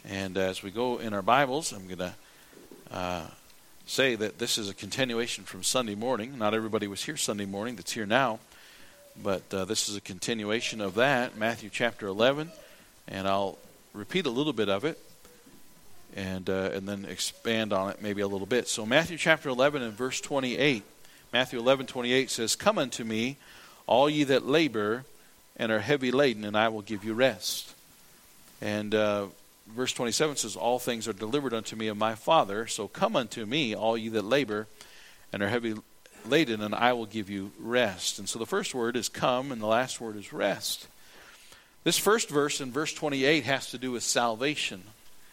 And as we go in our Bibles, I'm going to say that this is a continuation from Sunday morning. Not everybody was here Sunday morning that's here now, but this is a continuation of that, Matthew chapter 11, and I'll repeat a little bit of it and then expand on it maybe a little bit. So Matthew chapter 11 and verse 28, Matthew 11:28 says, "Come unto me, all ye that labor and are heavy laden, and I will give you rest." And verse 27 says, "All things are delivered unto me of my Father, so come unto me, all ye that labor and are heavy laden, and I will give you rest." And so the first word is come, and the last word is rest. This first verse in verse 28 has to do with salvation.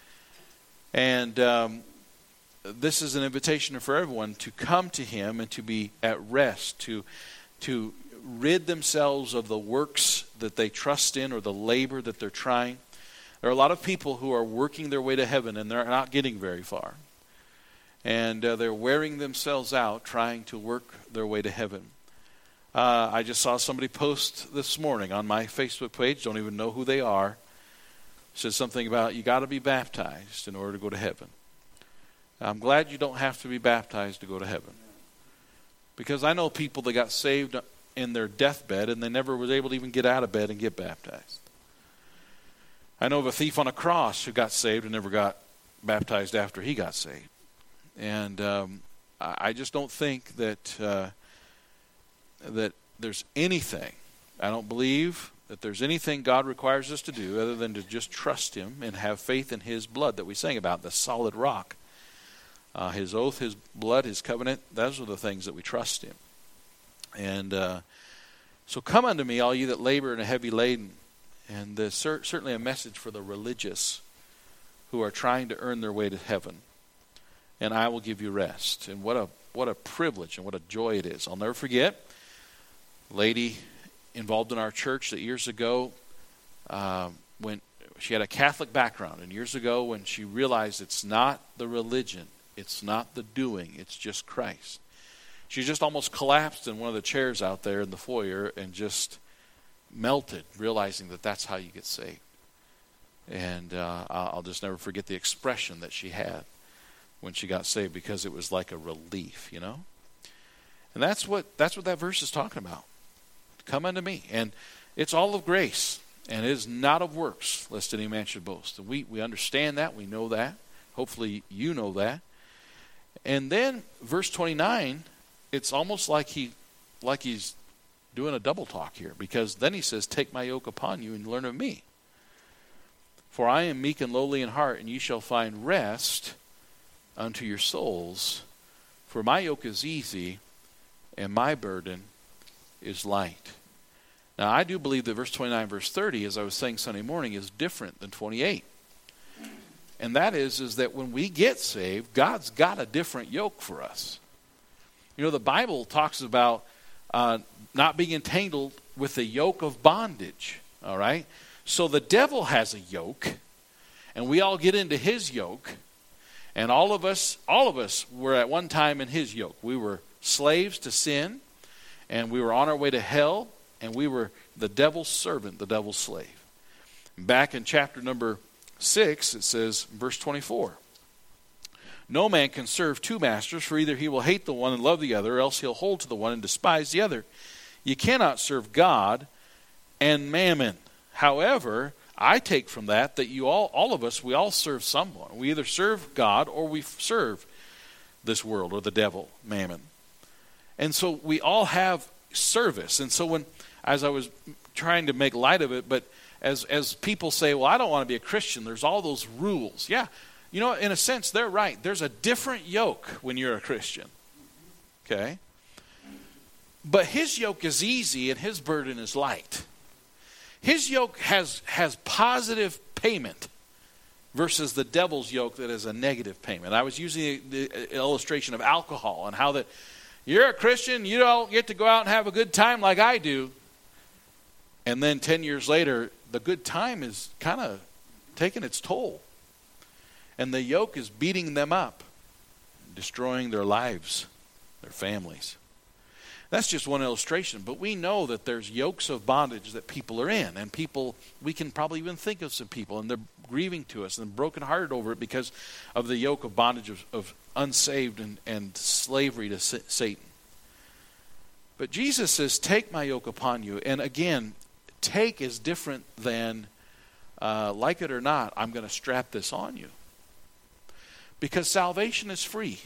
And this is an invitation for everyone to come to Him and to be at rest, to rid themselves of the works that they trust in or the labor that they're trying. There are a lot of people who are working their way to heaven and they're not getting very far. And they're wearing themselves out trying to work their way to heaven. I just saw somebody post this morning on my Facebook page, don't even know who they are, said something about you got to be baptized in order to go to heaven. I'm glad you don't have to be baptized to go to heaven. Because I know people that got saved in their deathbed and they never was able to even get out of bed and get baptized. I know of a thief on a cross who got saved and never got baptized after he got saved. And I just don't think that that there's anything, I don't believe that there's anything God requires us to do other than to just trust Him and have faith in His blood that we sang about, the solid rock. His oath, His blood, His covenant, those are the things that we trust in. And so come unto me, all you that labor and are heavy laden. And there's certainly a message for the religious who are trying to earn their way to heaven. And I will give you rest. And what a privilege and what a joy it is. I'll never forget a lady involved in our church that years ago, when she had a Catholic background, and years ago when she realized it's not the religion, it's not the doing, it's just Christ. She just almost collapsed in one of the chairs out there in the foyer and just melted, realizing that that's how you get saved. And I'll just never forget the expression that she had when she got saved, because it was like a relief, you know. And that's what that verse is talking about. Come unto me, and it's all of grace, and it is not of works, lest any man should boast. And we understand that, we know that. Hopefully you know that. And then verse 29, it's almost like he's doing a double talk here, because then he says, "Take my yoke upon you and learn of me. For I am meek and lowly in heart, and ye shall find rest unto your souls. For my yoke is easy, and my burden is light." Now, I do believe that verse 29, verse 30, as I was saying Sunday morning, is different than 28. And that is that when we get saved, God's got a different yoke for us. You know, the Bible talks about not being entangled with the yoke of bondage, all right? So the devil has a yoke, and we all get into his yoke, and all of us were at one time in his yoke. We were slaves to sin, and we were on our way to hell, and we were the devil's servant, the devil's slave. Back in chapter number 6, it says, verse 24, "No man can serve two masters, for either he will hate the one and love the other, or else he'll hold to the one and despise the other. You cannot serve God and mammon. However, I take from that you all of us, we all serve someone. We either serve God or we serve this world or the devil, mammon. And so we all have service. And so as I was trying to make light of it, but as people say, well, I don't want to be a Christian, there's all those rules. Yeah, you know, in a sense, they're right. There's a different yoke when you're a Christian. Okay? But his yoke is easy and his burden is light. His yoke has positive payment versus the devil's yoke that is a negative payment. I was using the illustration of alcohol and how that you're a Christian, you don't get to go out and have a good time like I do. And then 10 years later, the good time is kind of taking its toll. And the yoke is beating them up, destroying their lives, their families. That's just one illustration, but we know that there's yokes of bondage that people are in, and we can probably even think of some people, and they're grieving to us and brokenhearted over it because of the yoke of bondage of unsaved and slavery to Satan. But Jesus says, take my yoke upon you. And again, take is different than, like it or not, I'm going to strap this on you. Because salvation is free.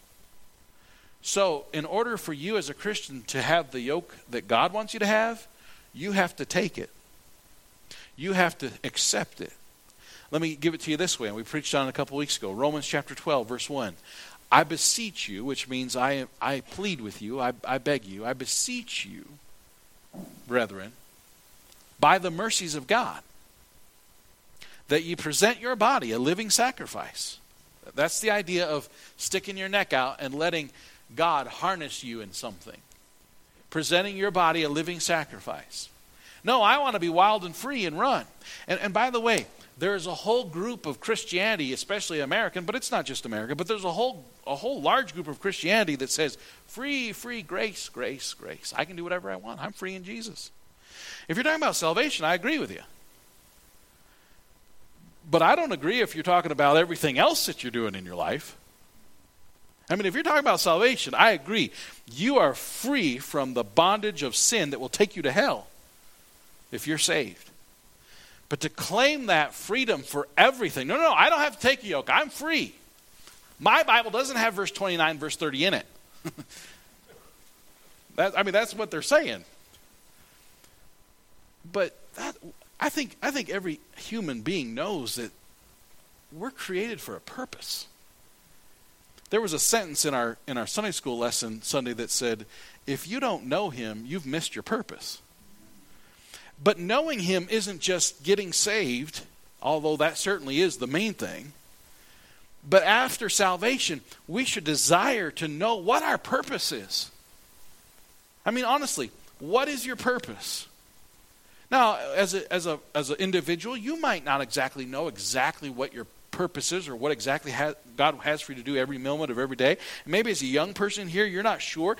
So in order for you as a Christian to have the yoke that God wants you to have, you have to take it. You have to accept it. Let me give it to you this way, and we preached on it a couple weeks ago. Romans chapter 12, verse 1. I beseech you, which means I plead with you, I beg you, I beseech you, brethren, by the mercies of God, that you present your body a living sacrifice. That's the idea of sticking your neck out and letting God harness you in something. Presenting your body a living sacrifice. No, I want to be wild and free and run. And by the way, there is a whole group of Christianity, especially American, but it's not just American, but there's a whole large group of Christianity that says, free, grace, grace, grace. I can do whatever I want. I'm free in Jesus. If you're talking about salvation, I agree with you. But I don't agree if you're talking about everything else that you're doing in your life. I mean, if you're talking about salvation, I agree. You are free from the bondage of sin that will take you to hell if you're saved. But to claim that freedom for everything, no, I don't have to take a yoke. I'm free. My Bible doesn't have verse 29, verse 30 in it. That's what they're saying. But I think every human being knows that we're created for a purpose. There was a sentence in our Sunday school lesson Sunday that said, if you don't know him, you've missed your purpose. But knowing him isn't just getting saved, although that certainly is the main thing. But after salvation, we should desire to know what our purpose is. I mean, honestly, what is your purpose? Now, as an individual, you might not exactly know exactly what your purpose is or what exactly God has for you to do every moment of every day. Maybe as a young person here, you're not sure.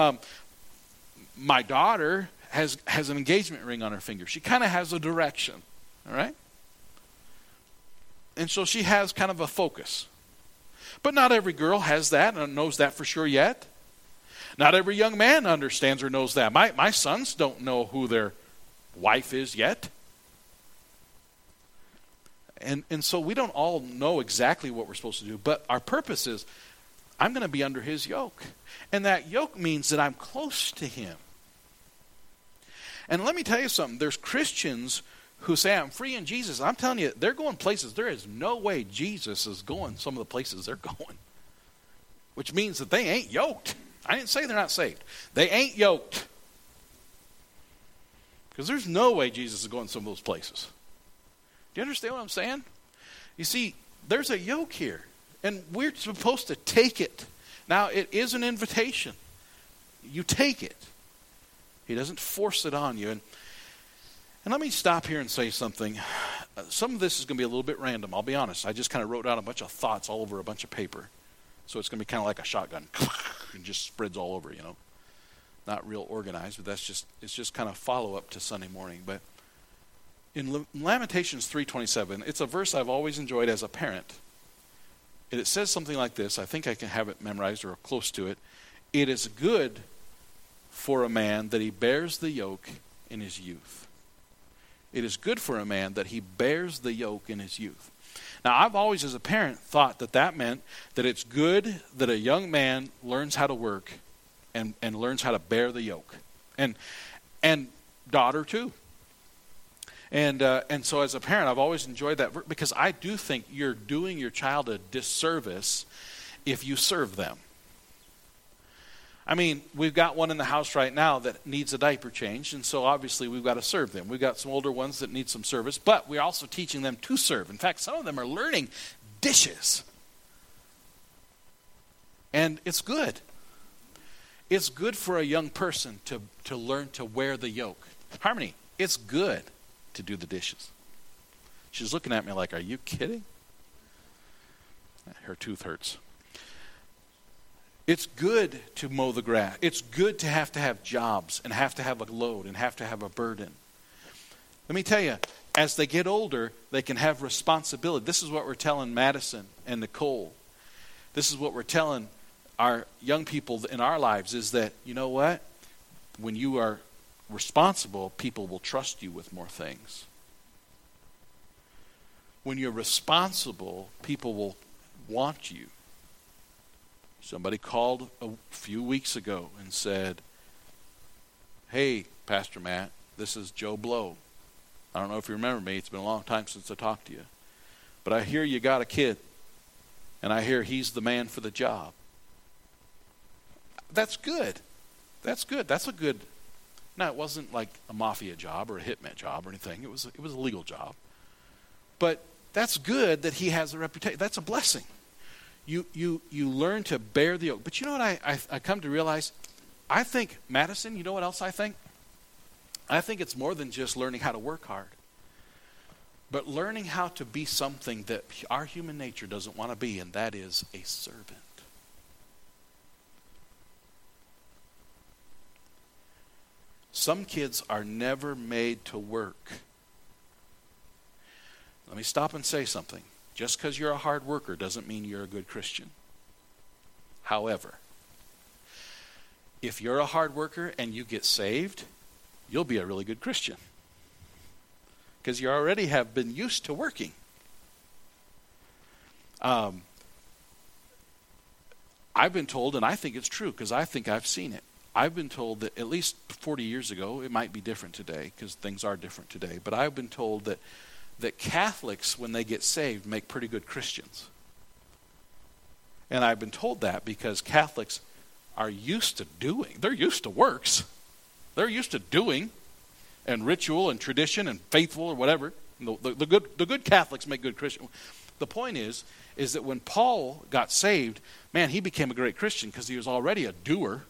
My daughter has an engagement ring on her finger. She kind of has a direction, all right? And so she has kind of a focus. But not every girl has that and knows that for sure yet. Not every young man understands or knows that. My sons don't know who their wife is yet. And so we don't all know exactly what we're supposed to do, but our purpose is, I'm going to be under his yoke. And that yoke means that I'm close to him. And let me tell you something, there's Christians who say, I'm free in Jesus. I'm telling you, they're going places. There is no way Jesus is going some of the places they're going. Which means that they ain't yoked. I didn't say they're not saved. They ain't yoked. Because there's no way Jesus is going some of those places. Do you understand what I'm saying? You see, there's a yoke here. And we're supposed to take it. Now, it is an invitation. You take it. He doesn't force it on you. And let me stop here and say something. Some of this is going to be a little bit random, I'll be honest. I just kind of wrote down a bunch of thoughts all over a bunch of paper. So it's going to be kind of like a shotgun. It just spreads all over, Not real organized, but it's just kind of follow-up to Sunday morning. But in Lamentations 3:27, it's a verse I've always enjoyed as a parent. And it says something like this. I think I can have it memorized or close to it. It is good for a man that he bears the yoke in his youth. It is good for a man that he bears the yoke in his youth. Now, I've always, as a parent, thought that meant that it's good that a young man learns how to work and learns how to bear the yoke. And daughter, too. And so as a parent, I've always enjoyed that because I do think you're doing your child a disservice if you serve them. I mean, we've got one in the house right now that needs a diaper change, and so obviously we've got to serve them. We've got some older ones that need some service, but we're also teaching them to serve. In fact, some of them are learning dishes. And it's good. It's good for a young person to learn to wear the yoke. Harmony, it's good to do the dishes. She's looking at me like, are you kidding? Her tooth hurts. It's good to mow the grass. It's good to have jobs and have to have a load and have to have a burden. Let me tell you, as they get older, they can have responsibility. This is what we're telling Madison and Nicole. This is what we're telling our young people in our lives, is that, you know what? When you are responsible, people will trust you with more things. When you're responsible, people will want you. Somebody called a few weeks ago and said, "Hey, Pastor Matt, this is Joe Blow. I don't know if you remember me. It's been a long time since I talked to you. But I hear you got a kid, and I hear he's the man for the job." That's good. That's good. That's a good... Now, it wasn't like a mafia job or a hitman job or anything. It was a legal job. But that's good that he has a reputation. That's a blessing. You learn to bear the yoke. But you know what I come to realize? I think, Madison, you know what else I think? I think it's more than just learning how to work hard, but learning how to be something that our human nature doesn't want to be, and that is a servant. Some kids are never made to work. Let me stop and say something. Just because you're a hard worker doesn't mean you're a good Christian. However, if you're a hard worker and you get saved, you'll be a really good Christian. Because you already have been used to working. I've been told, and I think it's true because I think I've seen it. I've been told that at least 40 years ago, it might be different today because things are different today, but I've been told that Catholics, when they get saved, make pretty good Christians. And I've been told that because Catholics are used to doing. They're used to works. They're used to doing and ritual and tradition and faithful or whatever. The good Catholics make good Christians. The point is that when Paul got saved, man, he became a great Christian because he was already a doer.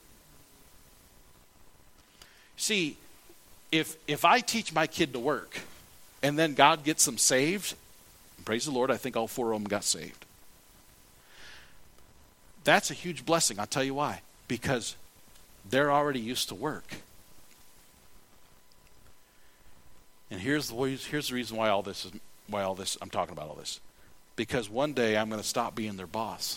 See, if I teach my kid to work and then God gets them saved, praise the Lord, I think all 4 of them got saved. That's a huge blessing. I'll tell you why. Because they're already used to work. And here's the reason why I'm talking about all this. Because one day I'm going to stop being their boss.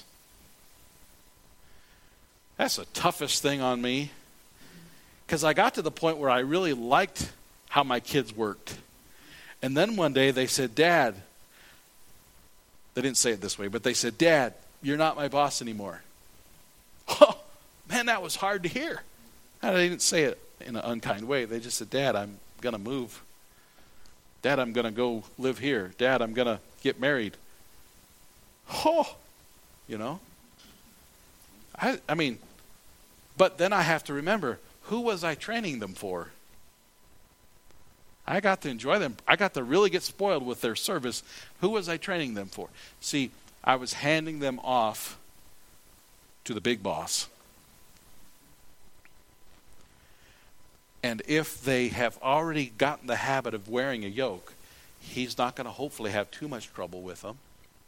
That's the toughest thing on me. Because I got to the point where I really liked how my kids worked. And then one day they said, "Dad," they didn't say it this way, but they said, "Dad, you're not my boss anymore." Oh, man, that was hard to hear. And they didn't say it in an unkind way. They just said, "Dad, I'm going to move. Dad, I'm going to go live here. Dad, I'm going to get married." Oh, you know. I mean, but then I have to remember, who was I training them for? I got to enjoy them. I got to really get spoiled with their service. Who was I training them for? See, I was handing them off to the big boss. And if they have already gotten the habit of wearing a yoke, he's not going to hopefully have too much trouble with them.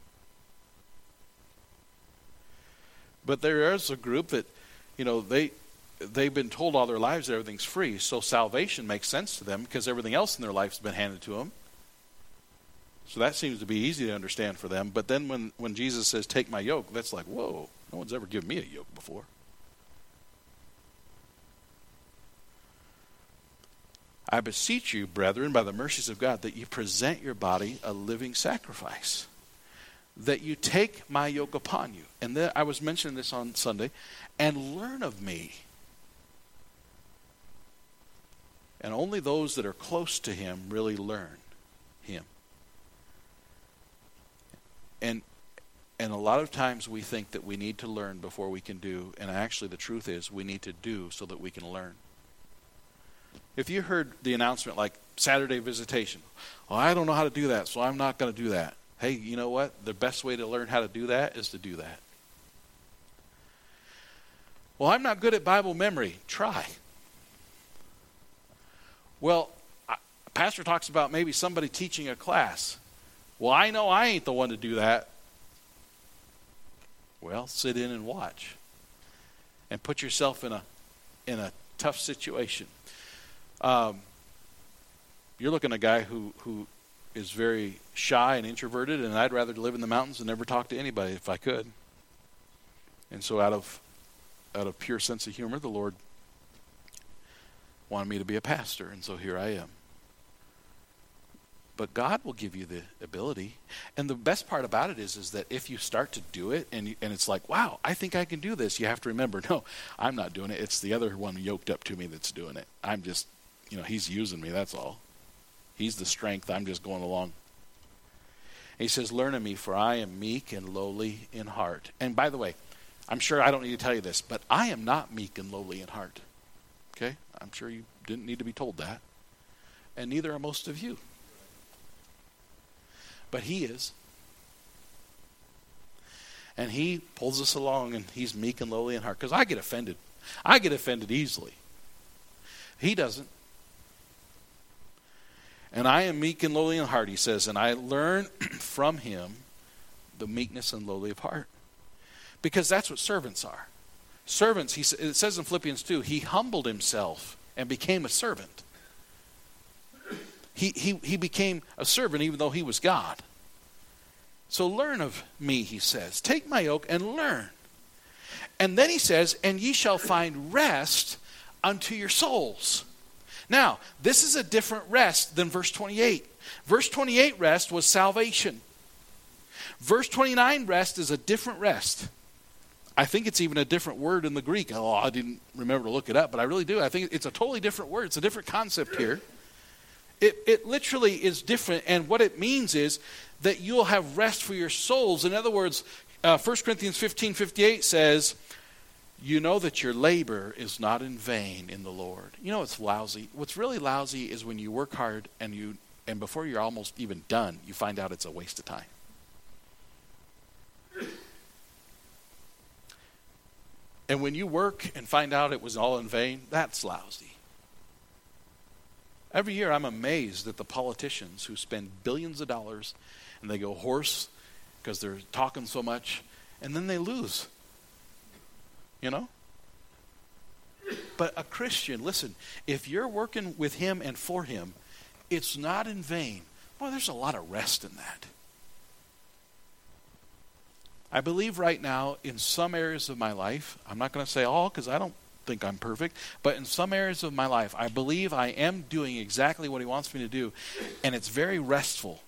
But there is a group that, you know, they've been told all their lives that everything's free, so salvation makes sense to them because everything else in their life has been handed to them. So that seems to be easy to understand for them. But then when Jesus says, "Take my yoke," that's like, whoa, no one's ever given me a yoke before. "I beseech you, brethren, by the mercies of God, that you present your body a living sacrifice, that you take my yoke upon you." And then I was mentioning this on Sunday, "and learn of me." And only those that are close to him really learn him. And a lot of times we think that we need to learn before we can do, and actually the truth is we need to do so that we can learn. If you heard the announcement like Saturday visitation, "Well, I don't know how to do that, so I'm not going to do that." Hey, you know what? The best way to learn how to do that is to do that. "Well, I'm not good at Bible memory." Try. "Well, pastor talks about maybe somebody teaching a class." "Well, I know I ain't the one to do that." Well, sit in and watch. and put yourself in a tough situation. You're looking at a guy who is very shy and introverted, and I'd rather live in the mountains and never talk to anybody if I could. And so out of pure sense of humor, the Lord wanted me to be a pastor, and so here I am. But God will give you the ability. And the best part about it is that if you start to do it and it's like, wow, I think I can do this, you have to remember, no, I'm not doing it. It's the other one yoked up to me that's doing it. I'm just, he's using me, that's all. He's the strength. I'm just going along. And he says, learn of me, for I am meek and lowly in heart. And by the way, I'm sure I don't need to tell you this, but I am not meek and lowly in heart. Okay? I'm sure you didn't need to be told that. And neither are most of you. But he is. And he pulls us along, and he's meek and lowly in heart. Because I get offended. I get offended easily. He doesn't. And I am meek and lowly in heart, he says, and I learn from him the meekness and lowly of heart. Because that's what servants are. Servants, it says in Philippians 2, he humbled himself and became a servant. He became a servant even though he was God. So learn of me, he says. Take my yoke and learn. And then he says, and ye shall find rest unto your souls. Now, this is a different rest than verse 28. Verse 28 rest was salvation. Verse 29 rest is a different rest. I think it's even a different word in the Greek. Oh, I didn't remember to look it up, but I really do. I think it's a totally different word. It's a different concept here. It literally is different, and what it means is that you'll have rest for your souls. In other words, 1 Corinthians 15:58 says, you know that your labor is not in vain in the Lord. You know what's lousy? What's really lousy is when you work hard and before you're almost even done, you find out it's a waste of time. And when you work and find out it was all in vain, that's lousy. Every year I'm amazed at the politicians who spend billions of dollars and they go hoarse because they're talking so much, and then they lose. But a Christian, listen, if you're working with him and for him, it's not in vain. Boy, there's a lot of rest in that. I believe right now in some areas of my life, I'm not going to say all because I don't think I'm perfect, but in some areas of my life, I believe I am doing exactly what he wants me to do, and it's very restful.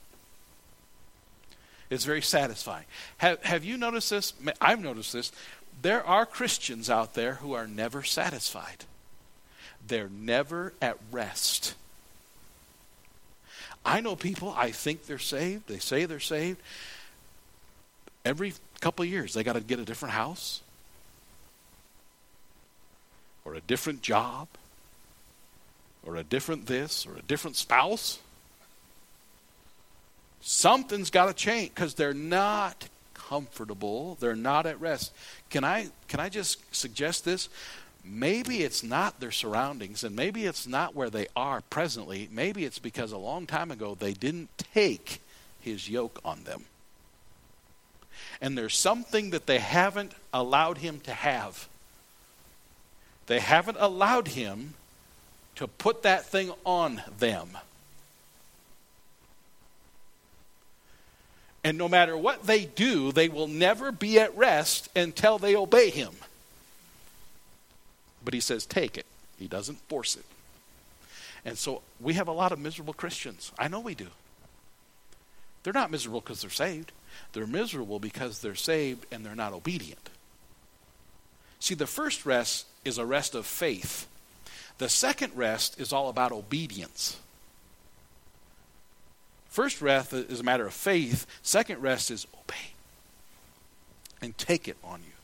It's very satisfying. Have you noticed this? I've noticed this. There are Christians out there who are never satisfied. They're never at rest. I know people, I think they're saved. They say they're saved. Every couple of years, they got to get a different house or a different job or a different this or a different spouse. Something's got to change because they're not comfortable. They're not at rest. Can I just suggest this? Maybe it's not their surroundings, and maybe it's not where they are presently. Maybe it's because a long time ago they didn't take his yoke on them. And there's something that they haven't allowed him to have. They haven't allowed him to put that thing on them. And no matter what they do, they will never be at rest until they obey him. But he says, take it. He doesn't force it. And so we have a lot of miserable Christians. I know we do. They're not miserable because they're saved. They're miserable because they're saved and they're not obedient. See, the first rest is a rest of faith. The second rest is all about obedience. First rest is a matter of faith. Second rest is obey. And take it on you.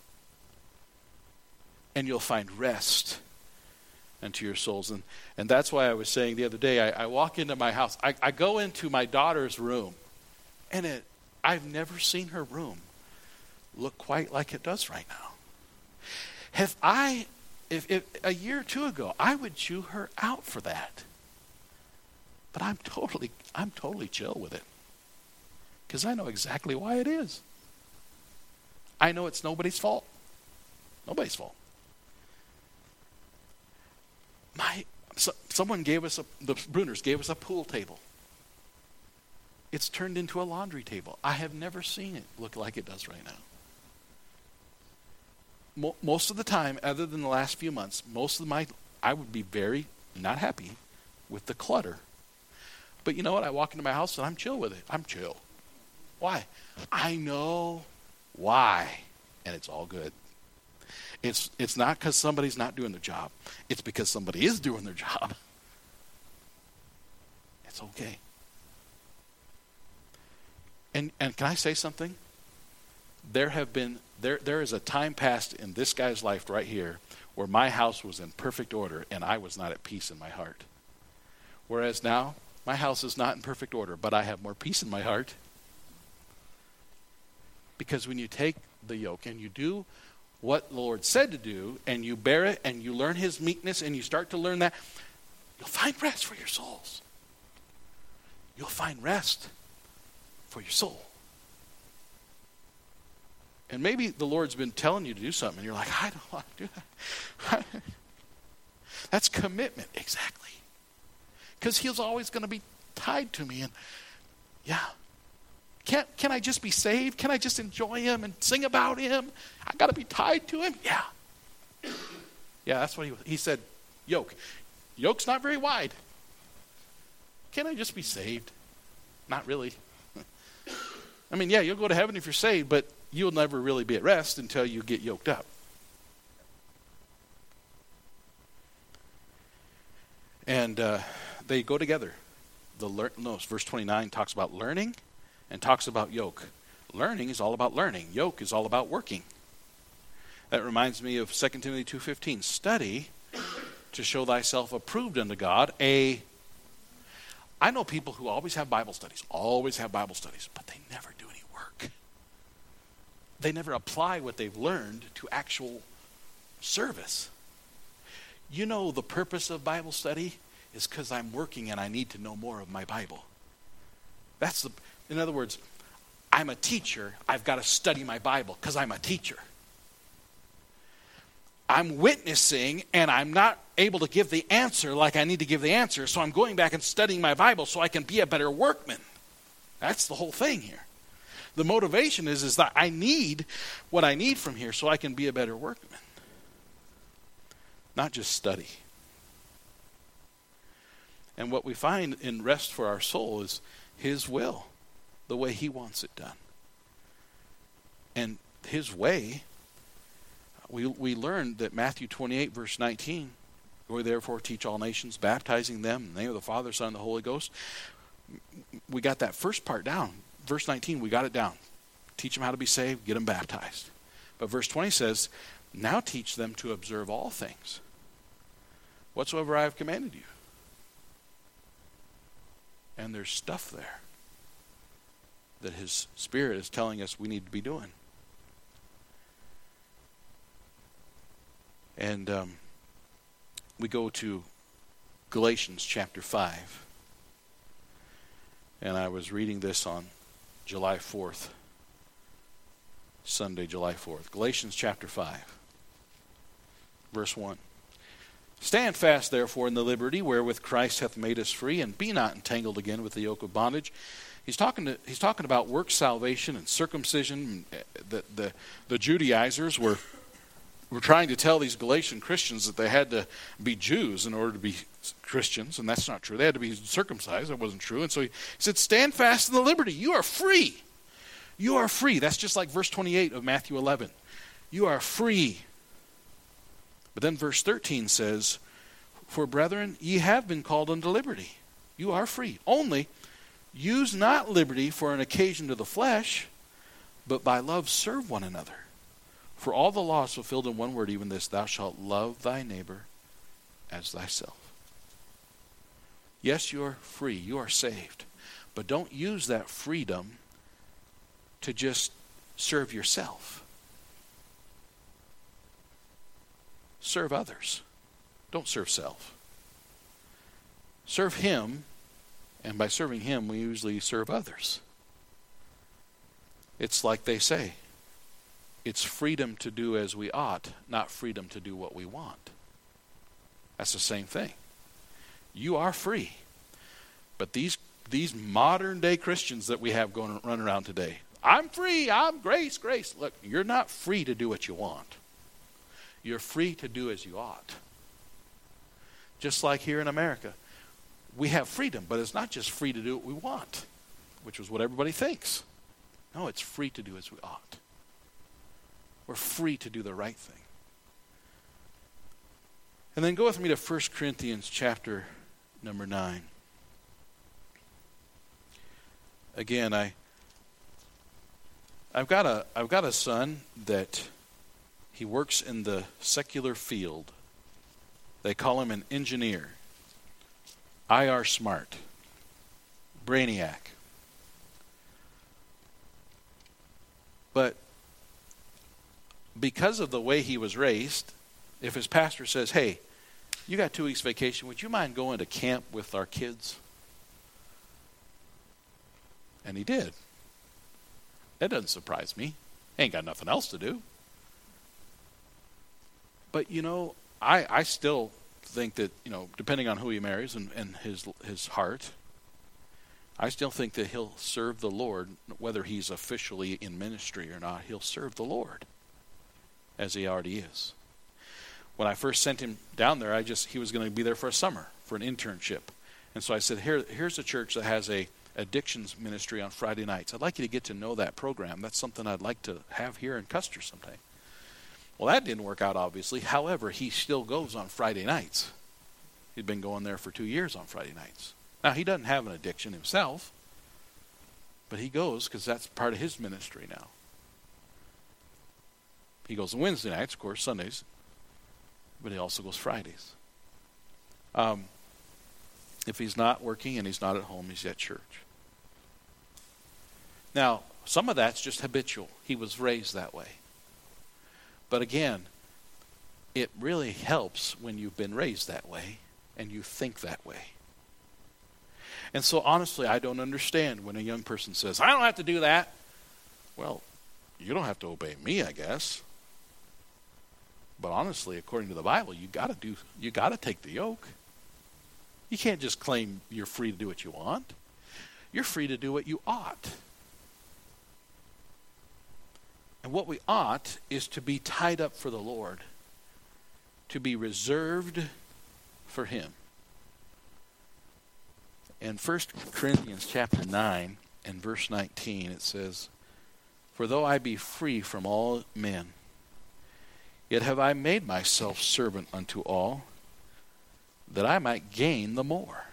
And you'll find rest unto your souls. And that's why I was saying the other day, I walk into my house. I go into my daughter's room. And I've never seen her room look quite like it does right now. If a year or two ago, I would chew her out for that. But I'm totally chill with it. Because I know exactly why it is. I know it's nobody's fault. Nobody's fault. Someone gave us the Bruners gave us a pool table. It's turned into a laundry table. I have never seen it look like it does right now. Most of the time, other than the last few months, I would be very not happy with the clutter. But you know what? I walk into my house and I'm chill with it. I'm chill. Why? I know why. And it's all good. It's not because somebody's not doing their job. It's because somebody is doing their job. It's okay. And can I say something? There is a time past in this guy's life right here where my house was in perfect order and I was not at peace in my heart. Whereas now, my house is not in perfect order, but I have more peace in my heart. Because when you take the yoke and you do what the Lord said to do, and you bear it, and you learn his meekness, and you start to learn that, you'll find rest for your souls. You'll find rest for your soul. And maybe the Lord's been telling you to do something, and you're like, I don't want to do that. That's commitment, exactly. Because he's always going to be tied to me, and yeah. Can I just be saved? Can I just enjoy him and sing about him? I got to be tied to him? Yeah. Yeah, that's what he said. Yoke. Yoke's not very wide. Can I just be saved? Not really. I mean, yeah, you'll go to heaven if you're saved, but you'll never really be at rest until you get yoked up. And they go together. Verse 29 talks about learning and talks about yoke. Learning is all about learning. Yoke is all about working. That reminds me of 2 Timothy 2:15. Study to show thyself approved unto God. I know people who always have Bible studies, but they never do any work. They never apply what they've learned to actual service. You know, the purpose of Bible study is because I'm working and I need to know more of my Bible. In other words, I'm a teacher. I've got to study my Bible because I'm a teacher. I'm witnessing and I'm not able to give the answer like I need to give the answer, so I'm going back and studying my Bible so I can be a better workman. That's the whole thing here. The motivation is that I need what I need from here so I can be a better workman. Not just study. And what we find in rest for our soul is his will, the way he wants it done. And his way, we learned that Matthew 28, verse 19, go therefore teach all nations, baptizing them in the name of the Father, Son, and the Holy Ghost. We got that first part down. Verse 19, we got it down. Teach them how to be saved, get them baptized. But verse 20 says, now teach them to observe all things, whatsoever I have commanded you. And there's stuff there that his Spirit is telling us we need to be doing. And we go to Galatians chapter 5. And I was reading this on July 4th. Sunday, July 4th. Galatians chapter 5. Verse 1. Stand fast, therefore, in the liberty wherewith Christ hath made us free, and be not entangled again with the yoke of bondage. He's talking about work salvation and circumcision. The Judaizers were trying to tell these Galatian Christians that they had to be Jews in order to be Christians, and that's not true. They had to be circumcised. That wasn't true. And so he said, stand fast in the liberty. You are free. You are free. That's just like verse 28 of Matthew 11. You are free. But then verse 13 says, for brethren, ye have been called unto liberty. You are free. Only use not liberty for an occasion to the flesh, but by love serve one another. For all the law is fulfilled in one word, even this, thou shalt love thy neighbor as thyself. Yes, you are free. You are saved. But don't use that freedom to just serve yourself. Serve others. Don't serve self. Serve him, and by serving him, we usually serve others. It's like they say, it's freedom to do as we ought, not freedom to do what we want. That's the same thing. You are free. But these modern day Christians that we have running around today, I'm free, I'm grace. Look, you're not free to do what you want. You're free to do as you ought. Just like here in America, we have freedom, but it's not just free to do what we want, which is what everybody thinks. No, it's free to do as we ought. We're free to do the right thing. And then go with me to 1 Corinthians chapter number 9. Again, I've got a son that he works in the secular field. They call him an engineer. IR smart. Brainiac. But because of the way he was raised, if his pastor says, hey, you got 2 weeks vacation, would you mind going to camp with our kids? And he did. That doesn't surprise me. Ain't got nothing else to do. But, I still think that, depending on who he marries and his heart, I still think that he'll serve the Lord, whether he's officially in ministry or not. He'll serve the Lord, as he already is. When I first sent him down there, he was going to be there for a summer, for an internship. And so I said, here's a church that has a addictions ministry on Friday nights. I'd like you to get to know that program. That's something I'd like to have here in Custer sometime. Well, that didn't work out, obviously. However, he still goes on Friday nights. He'd been going there for 2 years on Friday nights. Now, he doesn't have an addiction himself, but he goes because that's part of his ministry now. He goes on Wednesday nights, of course, Sundays, but he also goes Fridays. If he's not working and he's not at home, he's at church. Now, some of that's just habitual. He was raised that way. But again, it really helps when you've been raised that way and you think that way. And so honestly, I don't understand when a young person says, I don't have to do that. Well, you don't have to obey me, I guess. But honestly, according to the Bible, you got to take the yoke. You can't just claim you're free to do what you want. You're free to do what you ought. And what we ought is to be tied up for the Lord, to be reserved for him. In 1 Corinthians chapter 9 and verse 19, it says, For though I be free from all men, yet have I made myself servant unto all, that I might gain the more.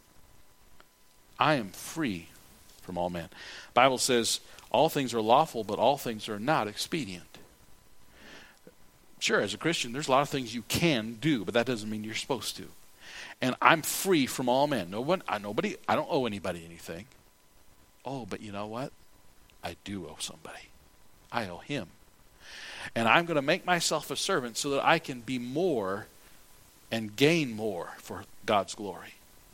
I am free from all men. The Bible says, all things are lawful, but all things are not expedient. Sure, as a Christian, there's a lot of things you can do, but that doesn't mean you're supposed to. And I'm free from all men. I don't owe anybody anything. Oh, but you know what? I do owe somebody. I owe him. And I'm going to make myself a servant so that I can be more and gain more for God's glory.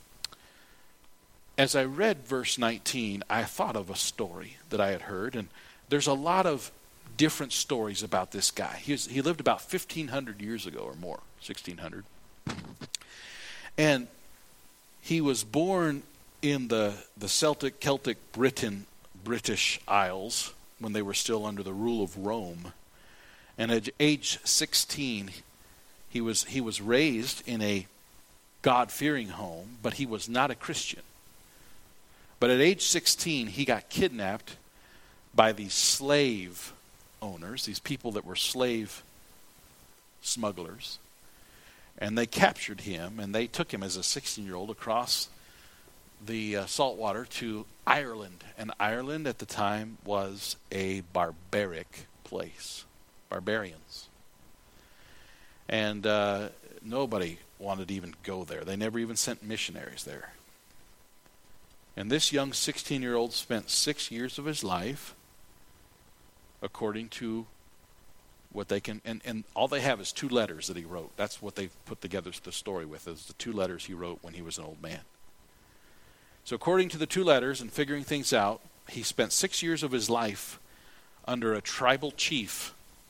As I read verse 19, I thought of a story that I had heard, and there's a lot of different stories about this guy. He lived about 1,500 years ago or more, 1,600. And he was born in the Celtic British Isles when they were still under the rule of Rome. And at age 16, he was raised in a God-fearing home, but he was not a Christian. But at age 16, he got kidnapped by these slave owners, these people that were slave smugglers. And they captured him, and they took him as a 16-year-old across the saltwater to Ireland. And Ireland at the time was a barbaric place. Barbarians. And nobody wanted to even go there. They never even sent missionaries there. And this young 16-year-old spent 6 years of his life, according to what they can, and all they have is 2 letters that he wrote. That's what they put together the story with, is the 2 letters he wrote when he was an old man. So according to the 2 letters and figuring things out, he spent 6 years of his life under a tribal chief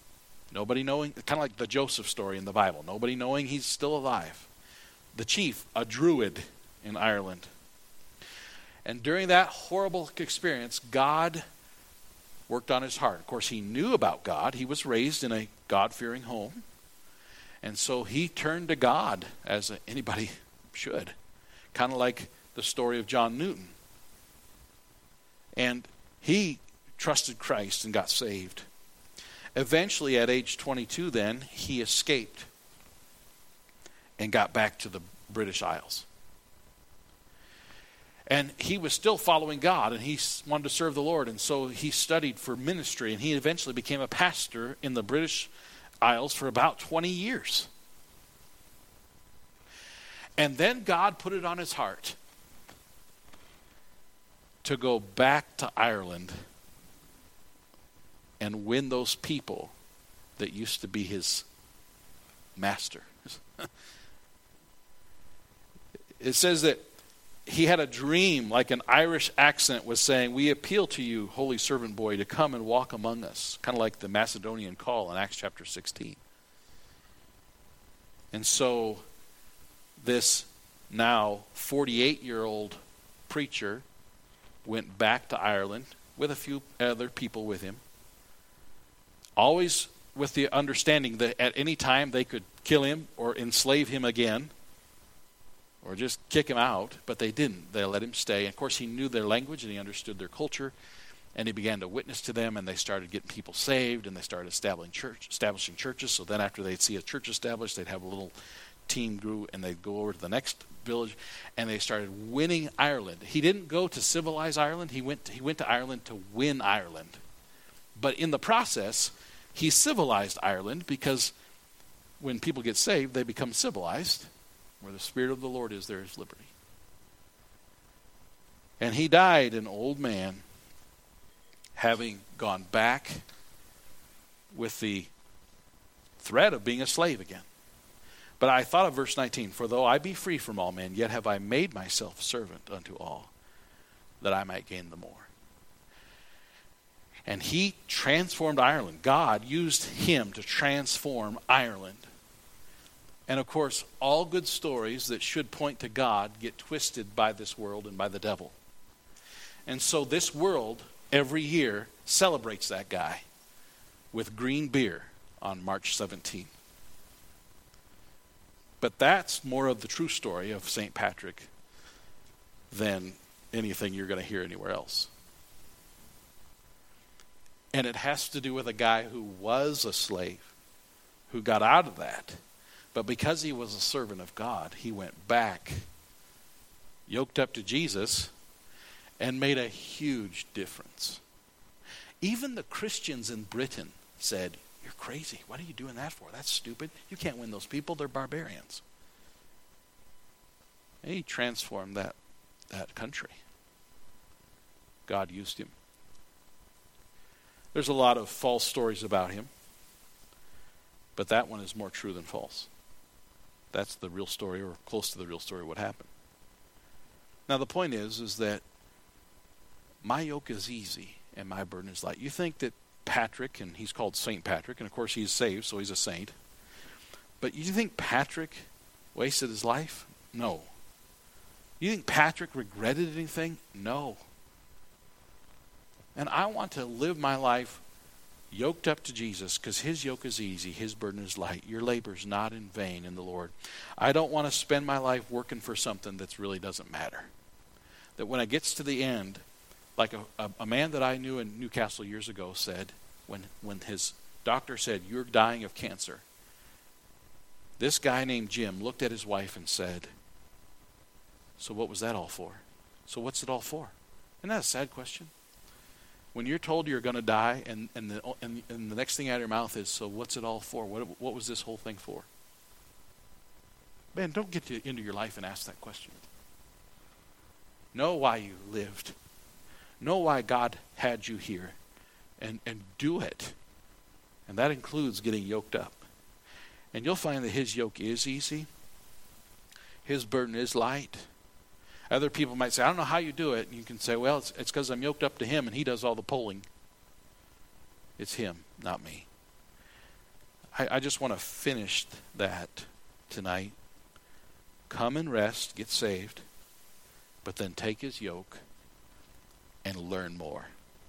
Nobody knowing, kind of like the Joseph story in the Bible. Nobody knowing he's still alive. The chief, a druid in Ireland. And during that horrible experience, God worked on his heart. Of course, he knew about God. He was raised in a God-fearing home. And so he turned to God, as anybody should. Kind of like the story of John Newton. And he trusted Christ and got saved. Eventually, at age 22 then, he escaped and got back to the British Isles. And he was still following God, and he wanted to serve the Lord, and so he studied for ministry, and he eventually became a pastor in the British Isles for about 20 years. And then God put it on his heart to go back to Ireland and win those people that used to be his master. It says that he had a dream, like an Irish accent was saying, "We appeal to you, holy servant boy, to come and walk among us." Kind of like the Macedonian call in Acts chapter 16. And so this now 48-year-old preacher went back to Ireland with a few other people with him, always with the understanding that at any time they could kill him or enslave him again or just kick him out, but they didn't. They let him stay. And of course, he knew their language and he understood their culture, and he began to witness to them, and they started getting people saved, and they started establishing churches. So then after they'd see a church established, they'd have a little team grew, and they'd go over to the next village, and they started winning Ireland. He didn't go to civilize Ireland. He went to Ireland to win Ireland. But in the process, he civilized Ireland, because when people get saved, they become civilized. Where the Spirit of the Lord is, there is liberty. And he died an old man, having gone back with the threat of being a slave again. But I thought of verse 19, "For though I be free from all men, yet have I made myself servant unto all, that I might gain the more." And he transformed Ireland. God used him to transform Ireland. And of course, all good stories that should point to God get twisted by this world and by the devil. And so this world, every year, celebrates that guy with green beer on March 17th. But that's more of the true story of St. Patrick than anything you're going to hear anywhere else. And it has to do with a guy who was a slave, who got out of that. But because he was a servant of God, he went back, yoked up to Jesus, and made a huge difference. Even the Christians in Britain said, "You're crazy. What are you doing that for? That's stupid. You can't win those people. They're barbarians." And he transformed that country. God used him. There's a lot of false stories about him, but that one is more true than false. That's the real story, or close to the real story of what happened. Now the point is that my yoke is easy and my burden is light. You think that Patrick, and he's called St. Patrick, and of course he's saved, so he's a saint. But you think Patrick wasted his life? No. You think Patrick regretted anything? No. And I want to live my life yoked up to Jesus, because his yoke is easy, his burden is light. Your labor is not in vain in the Lord. I don't want to spend my life working for something that really doesn't matter. That when it gets to the end, like a man that I knew in Newcastle years ago said, when his doctor said, "You're dying of cancer," this guy named Jim looked at his wife and said, "So what was that all for? So what's it all for?" Isn't that a sad question? When you're told you're going to die, and the next thing out of your mouth is, "So what's it all for? What was this whole thing for?" Man, don't get into your life and ask that question. Know why you lived. Know why God had you here, and do it. And that includes getting yoked up. And you'll find that his yoke is easy. His burden is light. Other people might say, "I don't know how you do it." And you can say, "Well, it's because I'm yoked up to him and he does all the pulling." It's him, not me. I just want to finish that tonight. Come and rest, get saved, but then take his yoke and learn more.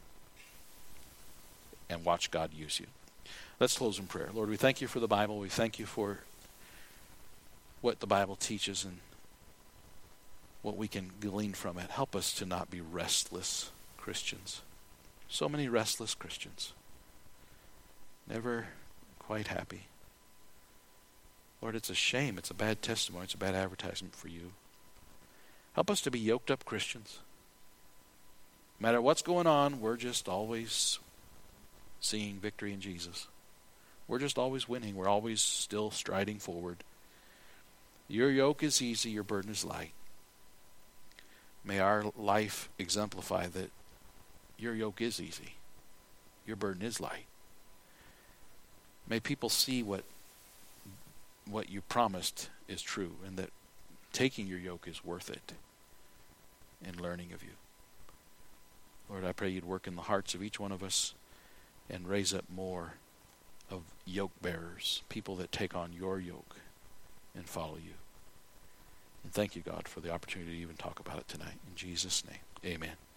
And watch God use you. Let's close in prayer. Lord, we thank you for the Bible. We thank you for what the Bible teaches and what we can glean from it. Help us to not be restless Christians. So many restless Christians. Never quite happy. Lord, it's a shame. It's a bad testimony. It's a bad advertisement for you. Help us to be yoked up Christians. No matter what's going on, we're just always seeing victory in Jesus. We're just always winning. We're always still striding forward. Your yoke is easy. Your burden is light. May our life exemplify that your yoke is easy. Your burden is light. May people see what you promised is true, and that taking your yoke is worth it in learning of you. Lord, I pray you'd work in the hearts of each one of us and raise up more of yoke bearers, people that take on your yoke and follow you. And thank you, God, for the opportunity to even talk about it tonight. In Jesus' name, amen.